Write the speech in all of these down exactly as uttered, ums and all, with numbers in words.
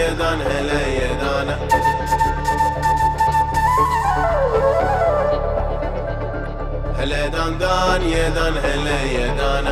یه دان هله یه دانه هله دان دان یه دان هله یه دانه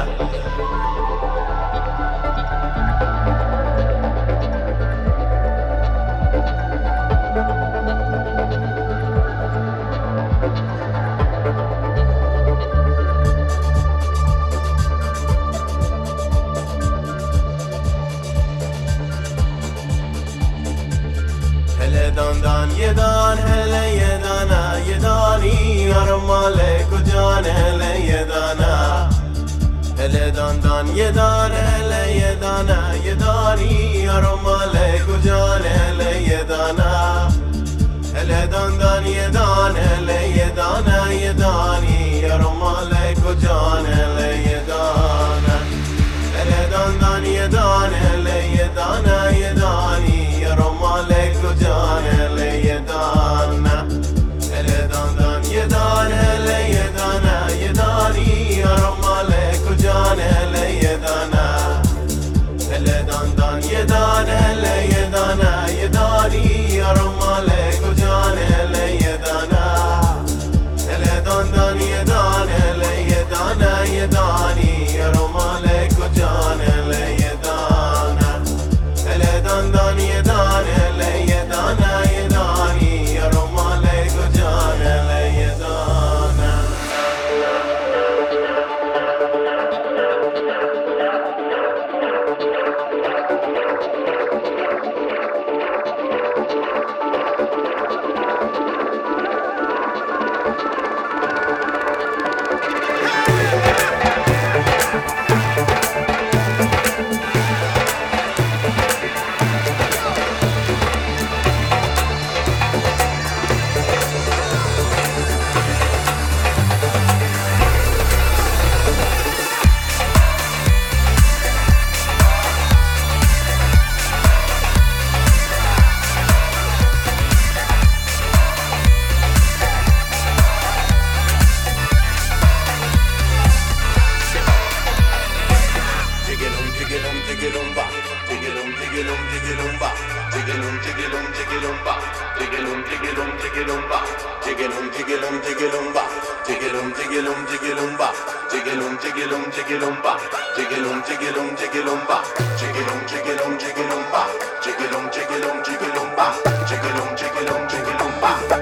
هله دان دان یه دان هله یه دانه یه دانی آرمال کجان هله یه دانه هله دان دان یه دان هله یه دانه یه دانی آرمال کجان هله یه دانه هله دان دان یه دان هله یه دانه یه دانی آرمال کجان هله یه دانه هله دان دان یه دان هله یه دانه یه دانی آرمال کجان هله یه دانه هله دان دان یه دان هله یه دانه یه دانی آرمال کجان هله یه دانه هله دان دان یه دان هله یه دانه یه دانی آرمال کجان هله یه دانه هله دان دان یه دان هله یه دانه یه دانی آرمال کجان هله یه دانه هله دان دان یه دان هله یه دانه یه دانی آرمال کجان هله یه دانه Jiggalum, jiggalum, jiggalum, ba. Jiggalum, jiggalum, jiggalum, ba. Jiggalum, jiggalum, jiggalum, ba. Jiggalum, jiggalum, jiggalum, ba. Jiggalum, jiggalum, jiggalum, ba. Jiggalum, jiggalum, jiggalum, ba. Jiggalum, jiggalum, jiggalum, ba.